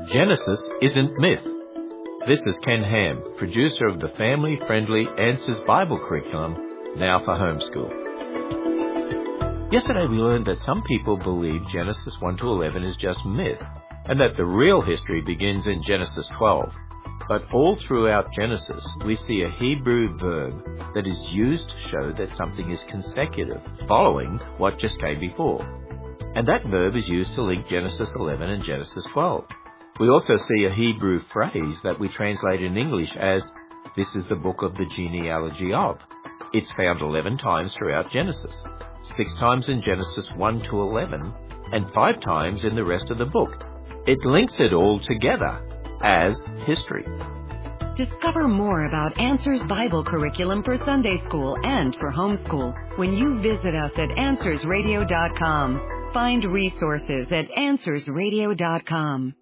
Genesis isn't myth. This is Ken Ham, producer of the family-friendly Answers Bible curriculum, now for homeschool. Yesterday we learned that some people believe Genesis 1 to 11 is just myth, and that the real history begins in Genesis 12. But all throughout Genesis, we see a Hebrew verb that is used to show that something is consecutive, following what just came before. And that verb is used to link Genesis 11 and Genesis 12. We also see a Hebrew phrase that we translate in English as, "This is the book of the genealogy of." It's found 11 times throughout Genesis, 6 times in Genesis 1 to 11, and 5 times in the rest of the book. It links it all together as history. Discover more about Answers Bible curriculum for Sunday school and for homeschool when you visit us at AnswersRadio.com. Find resources at AnswersRadio.com.